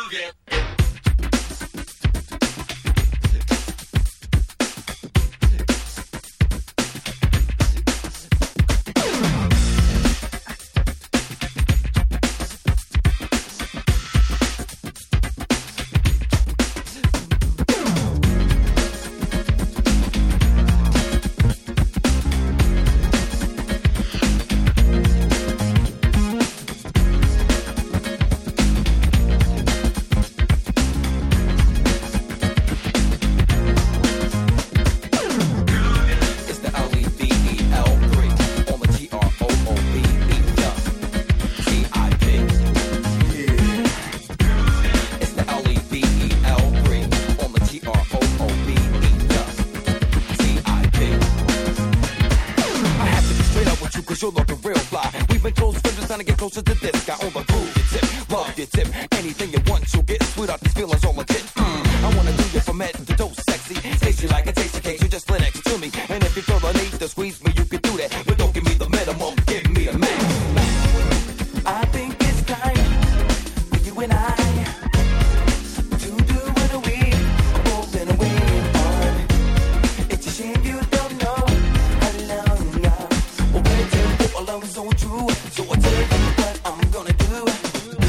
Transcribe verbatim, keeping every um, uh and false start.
Closer to this guy on the groove, your tip, love your tip. Anything you want, you'll get. Sweet out these feelings on legit. Mm, I wanna do you from head to toe, sexy. Taste you like a tasty cake, you just lay next to me. And if you feel the need to squeeze me, you can do that. But don't give me the minimum, give me a max. I think it's time for you and I to do what we both been waiting on. It's a shame you don't know how long I've waited for a love so true. So I tell you what I'm gonna do.